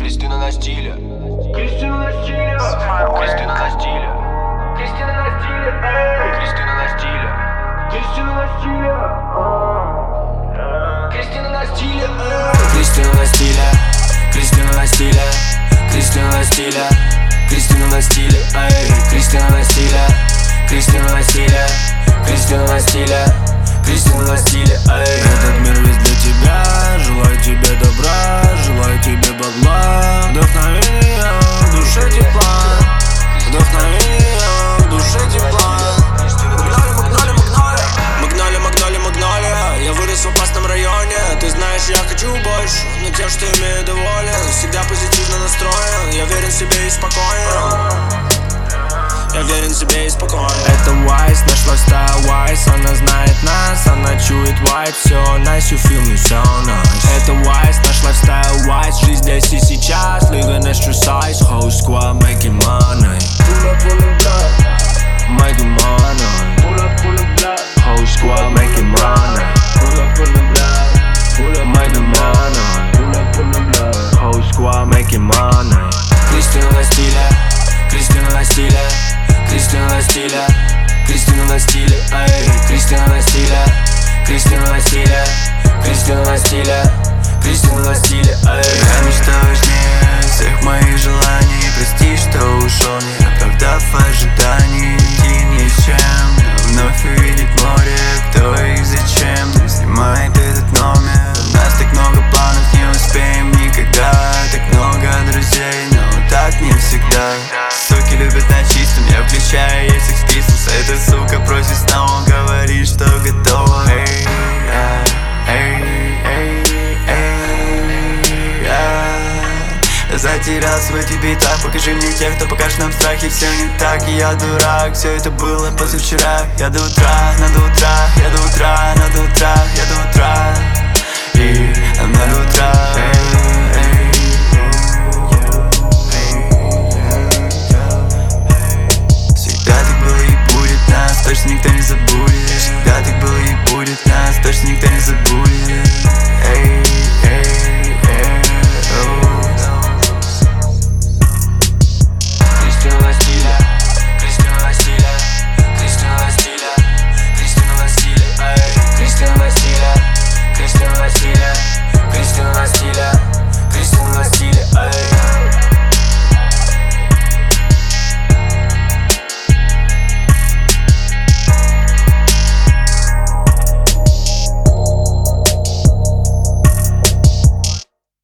Кристина на стиле. Кристина на стиле. Кристина на стиле. Кристина на стиле. Кристина на стиле. Кристина на стиле. Кристина на стиле. Кристина на стиле. Кристина на стиле. Кристина на стиле. Кристина на стиле. Кристина на стиле. Кристина на стиле. Кристина на стиле. Кристина на стиле. Этот мир весь для тебя. Желаю тебе добра, желаю тебе бабла. Вдохновение, в душе тепла. Вдохновение, в душе тепла. Магнолия. Я вырос в опасном районе. Ты знаешь, я хочу больше, но тем, что имею, доволен. Всегда позитивно настроен. Я верен себе и спокоен. Я верен себе и спокоен. Это Wise, нашлась та Wise. Она знает нас, она чует vibe. Все nice, you feel me, so nice. Это Wise, нашлась стайл Wise. Жизнь здесь и сейчас, living extra size. Whole squad making money. Making money. Whole squad making money. Making money. Whole squad making money. Кристина на стиле. Кристина на стиле. Кристина на стиле. Кристина на стиле. Кристина на стиле. Кристина на стиле. Кристина на стиле. Кристина на стиле. Я мечта важнее всех моих желаний. Прости, что ушел, не оправдав ожиданий. Идти ни с чем, вновь увидеть море. Кто и зачем снимает этот номер? У нас так много планов, не успеем никогда. Так много друзей, но так не всегда. Суки любят на чистом, я включаю, если списывался. Эта сука просит снова, говорит, что готова. Затерялся в этих битах, покажи мне тех, кто покажет нам страхи. Все не так, и я дурак, все это было позавчера. Я до утра, надо утра, я до утра, надо утра, я до утра. И надо